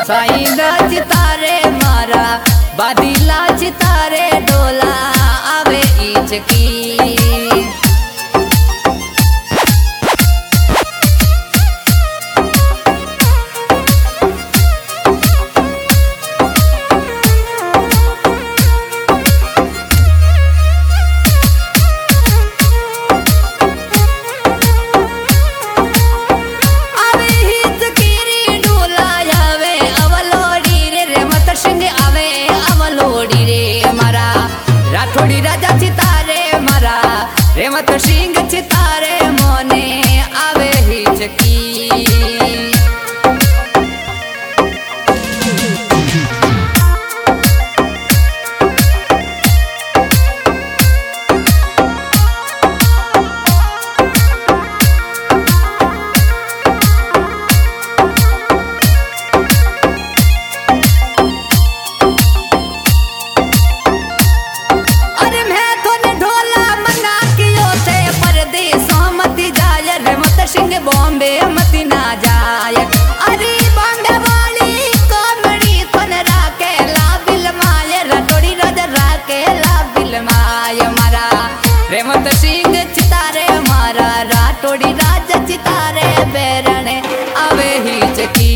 साईना चितारे मारा बादीला चितारे डोला आवे ईचकी राठोड़ी राजा चितारे मरा रेवत सिंह चितारे मोने आवे हिचकी बॉम्बे मती ना जाय अरे बॉम्बे वाली कॉमेडी कोन राके ला बिल माय राठोड़ी राजा राके ला बिल माय मारा रेवत सिंह चितारे मारा राठोड़ी राजा चितारे बेरणे आवे हिचकी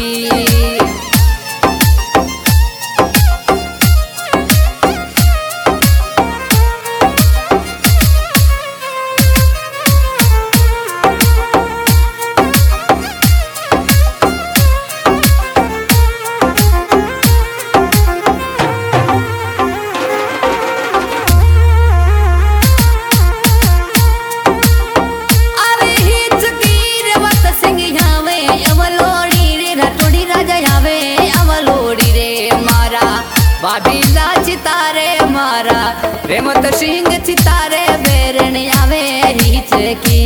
बादीला चितारे मारा रेवत सिंह चितारे बेरणे आवे हिचकी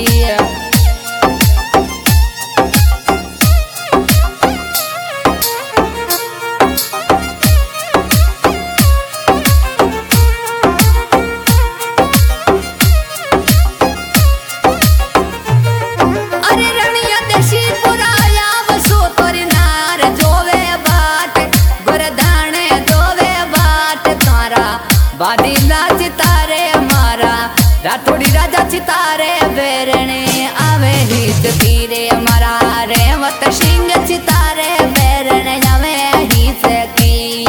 बादीला चितारे मारा राठोड़ी राजा चितारे बेरणे आवे हिचकी रे मारा रेवत सिंह चितारे बेरणे आवे हिचकी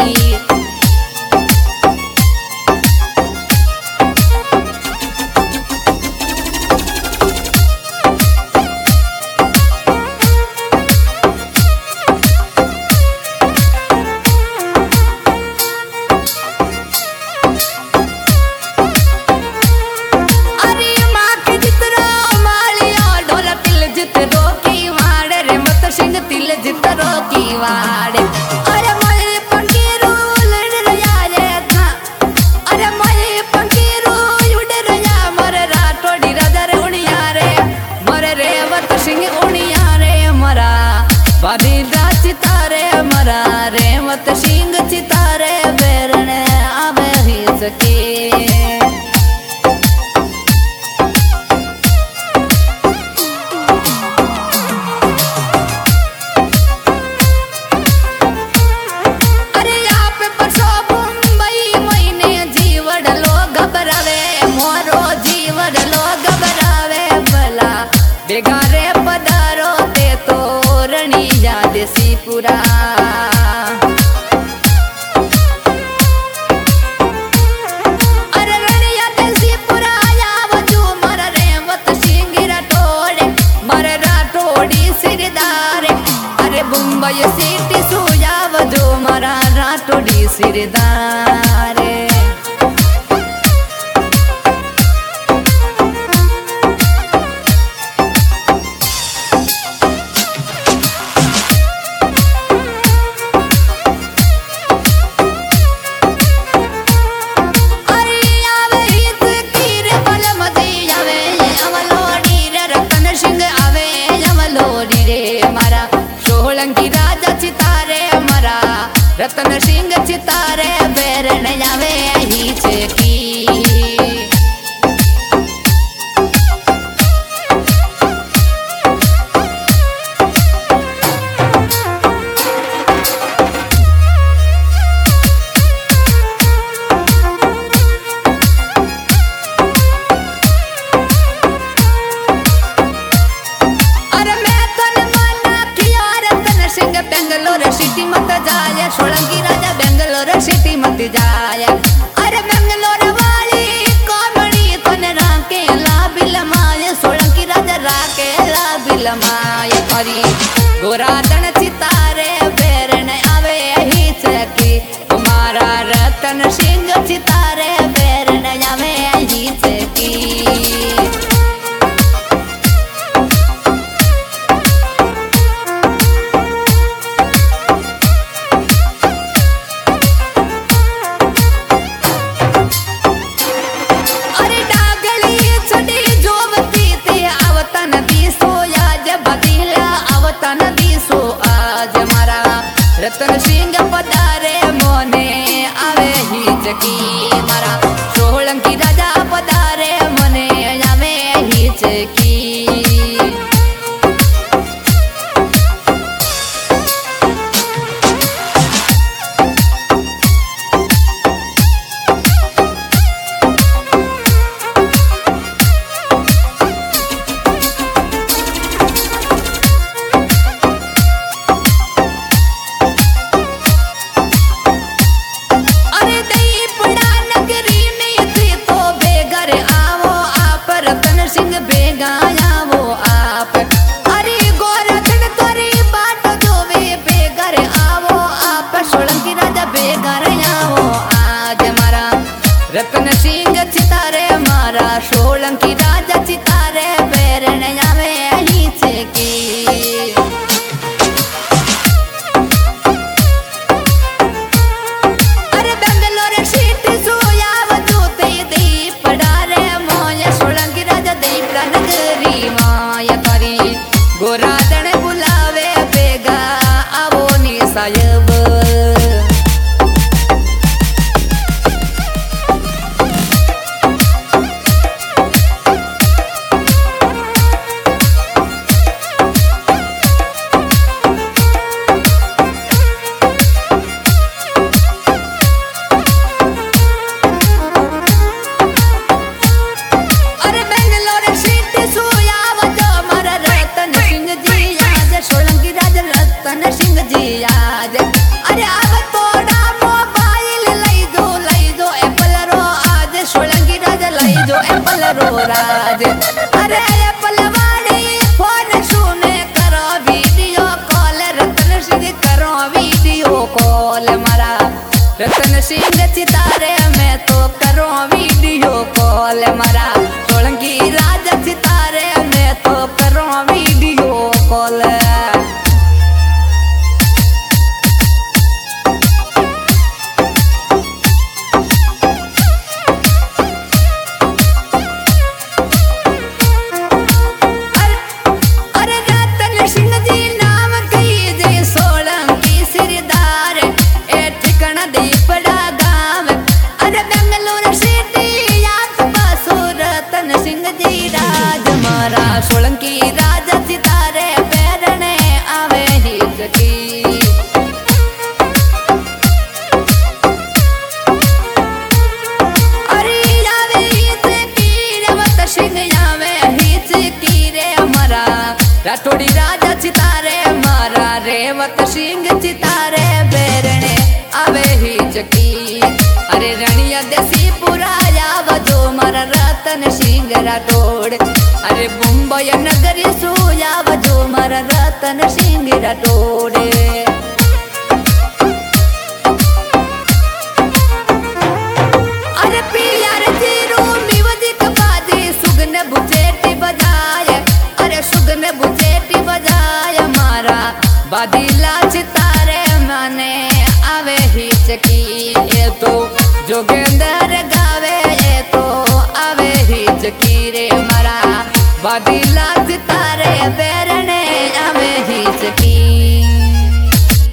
जितरो की वाड़े अरे मई पंकीरो लड़ रया रे था अरे मई पंकीरो उड़ रया मरे राठोड़ी राजा रे उड़िया रे मरे रेवत सिंह उड़िया रे मरा बादीला चितारे मरा रेवत सिंह चितारे बेरणे आवे हिचकी बेगारे पधारो ते तोरणी याद सी पुरा अरे रणी याद सी पुरा याव जो मर रेवत सिंह राठोड़े मर राठोड़ी सिरदारे अरे मुंबई सिटी सुयाव जो मरा राठोड़ी सिरदारे रतन सिंह चितारे बेरणे आवे हिचकी दिल माय करी गोराधन चितारे बेरन आवे ही चकी तुम्हारा रतन सिंह चितारे बेरन आवे ही चकी रतन सिंह पधारे मोने आवे ही चकी मारा सोलंकी राजा पधारे मोने आवे ही चकी रतन सिंह चितारे मारा सोलंकी राजा चितारे बेरन आवे ही चकी अरे बेंगलोर सिटी सोया वजूते दी पड़ारे मोया सोलंकी राजा दीप नगरी माया करी गोराधन बुलावे बेगा आवो नी सायब अरे अब तोड़ा मोबाइल लई जो एप्पल रो आज सोलंकी राजा लई जो एप्पल रो राज अरे एप्पल वाली फोन सुने करो वीडियो कॉल रतन सिंह करो वीडियो कॉल मारा रतन सिंह चितारे में तो करो वीडियो कॉल मारा सोलंकी राजा चितारे में तो करो वीडियो कॉल सोलंकी राजा चितारे बेरने आवे ही चकी अरे आवे ही चकी रेवत सिंह आवे ही चकी रे हमारा राठौड़ी राजा चितारे मारा रेवत सिंह चितारे बेरने आवे ही चकी अरे रणिया देसी पुराया वजो मारा रतन सिंह राठौड़ अरे मुंबई नगरी सोया वजो मारा रतन सिंह राठौड़ अरे प्यार जीरो म्यूजिक बाजे सुगन बुचेटी बजाए अरे सुगन बुचेटी बजाए मारा बादीला चितारे माने आवे ही चकी ये तो जोगेंद्र गावे ये तो आवे ही चकी रे मारा बादीला चितारे बेरने